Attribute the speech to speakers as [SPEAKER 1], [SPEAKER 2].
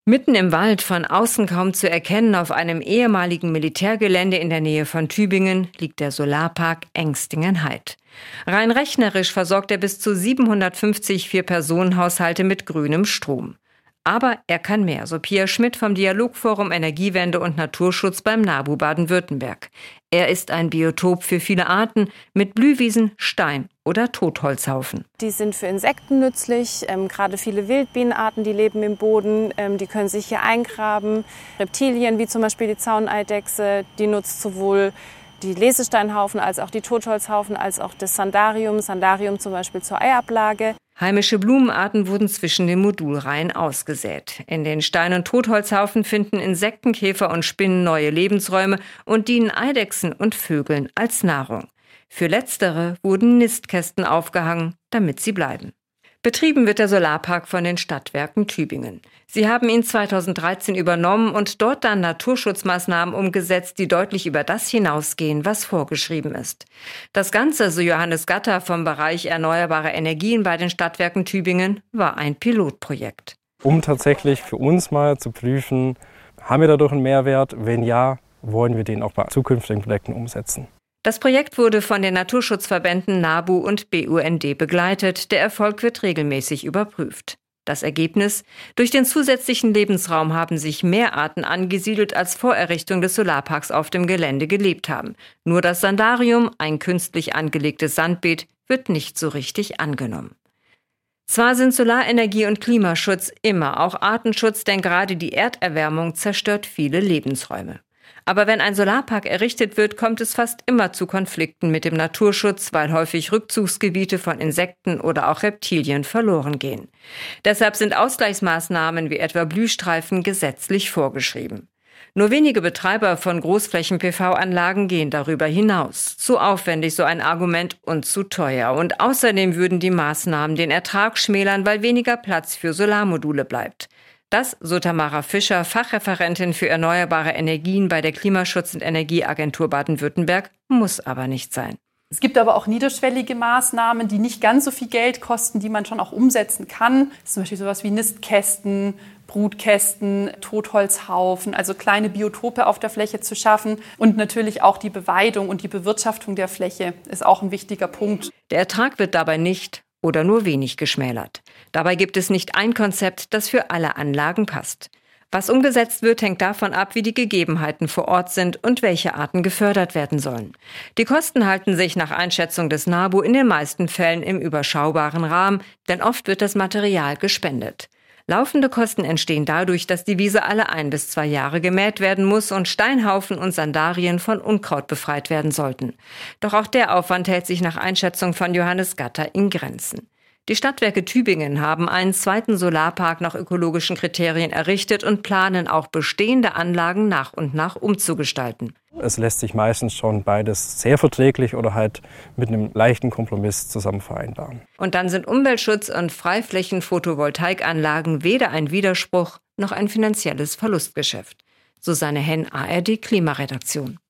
[SPEAKER 1] Mitten im Wald, von außen kaum zu erkennen, auf einem ehemaligen Militärgelände in der Nähe von Tübingen, liegt der Solarpark Engstingen-Heid. Rein rechnerisch versorgt er bis zu 750 Vier-Personen-Haushalte mit grünem Strom. Aber er kann mehr, so Pia Schmidt vom Dialogforum Energiewende und Naturschutz beim NABU Baden-Württemberg. Er ist ein Biotop für viele Arten mit Blühwiesen, Stein- oder Totholzhaufen.
[SPEAKER 2] Die sind für Insekten nützlich, gerade viele Wildbienenarten, die leben im Boden, die können sich hier eingraben. Reptilien wie zum Beispiel die Zauneidechse, die nutzt sowohl die Lesesteinhaufen als auch die Totholzhaufen, als auch das Sandarium zum Beispiel zur Eiablage.
[SPEAKER 1] Heimische Blumenarten wurden zwischen den Modulreihen ausgesät. In den Stein- und Totholzhaufen finden Insekten, Käfer und Spinnen neue Lebensräume und dienen Eidechsen und Vögeln als Nahrung. Für letztere wurden Nistkästen aufgehangen, damit sie bleiben. Betrieben wird der Solarpark von den Stadtwerken Tübingen. Sie haben ihn 2013 übernommen und dort dann Naturschutzmaßnahmen umgesetzt, die deutlich über das hinausgehen, was vorgeschrieben ist. Das Ganze, so Johannes Gatter vom Bereich Erneuerbare Energien bei den Stadtwerken Tübingen, war ein Pilotprojekt.
[SPEAKER 3] Um tatsächlich für uns mal zu prüfen, haben wir dadurch einen Mehrwert? Wenn ja, wollen wir den auch bei zukünftigen Projekten umsetzen.
[SPEAKER 1] Das Projekt wurde von den Naturschutzverbänden NABU und BUND begleitet. Der Erfolg wird regelmäßig überprüft. Das Ergebnis? Durch den zusätzlichen Lebensraum haben sich mehr Arten angesiedelt, als vor Errichtung des Solarparks auf dem Gelände gelebt haben. Nur das Sandarium, ein künstlich angelegtes Sandbeet, wird nicht so richtig angenommen. Zwar sind Solarenergie und Klimaschutz immer auch Artenschutz, denn gerade die Erderwärmung zerstört viele Lebensräume. Aber wenn ein Solarpark errichtet wird, kommt es fast immer zu Konflikten mit dem Naturschutz, weil häufig Rückzugsgebiete von Insekten oder auch Reptilien verloren gehen. Deshalb sind Ausgleichsmaßnahmen wie etwa Blühstreifen gesetzlich vorgeschrieben. Nur wenige Betreiber von Großflächen-PV-Anlagen gehen darüber hinaus. Zu aufwendig, so ein Argument, und zu teuer. Und außerdem würden die Maßnahmen den Ertrag schmälern, weil weniger Platz für Solarmodule bleibt. Das, so Tamara Fischer, Fachreferentin für erneuerbare Energien bei der Klimaschutz- und Energieagentur Baden-Württemberg, muss aber nicht sein.
[SPEAKER 4] Es gibt aber auch niederschwellige Maßnahmen, die nicht ganz so viel Geld kosten, die man schon auch umsetzen kann. Zum Beispiel sowas wie Nistkästen, Brutkästen, Totholzhaufen, also kleine Biotope auf der Fläche zu schaffen. Und natürlich auch die Beweidung und die Bewirtschaftung der Fläche ist auch ein wichtiger Punkt.
[SPEAKER 1] Der Ertrag wird dabei nicht oder nur wenig geschmälert. Dabei gibt es nicht ein Konzept, das für alle Anlagen passt. Was umgesetzt wird, hängt davon ab, wie die Gegebenheiten vor Ort sind und welche Arten gefördert werden sollen. Die Kosten halten sich nach Einschätzung des NABU in den meisten Fällen im überschaubaren Rahmen, denn oft wird das Material gespendet. Laufende Kosten entstehen dadurch, dass die Wiese alle 1 bis 2 Jahre gemäht werden muss und Steinhaufen und Sandarien von Unkraut befreit werden sollten. Doch auch der Aufwand hält sich nach Einschätzung von Johannes Gatter in Grenzen. Die Stadtwerke Tübingen haben einen zweiten Solarpark nach ökologischen Kriterien errichtet und planen auch bestehende Anlagen nach und nach umzugestalten.
[SPEAKER 3] Es lässt sich meistens schon beides sehr verträglich oder halt mit einem leichten Kompromiss zusammen vereinbaren.
[SPEAKER 1] Und dann sind Umweltschutz und Freiflächen-Photovoltaikanlagen weder ein Widerspruch noch ein finanzielles Verlustgeschäft. Susanne Henn, ARD Klimaredaktion.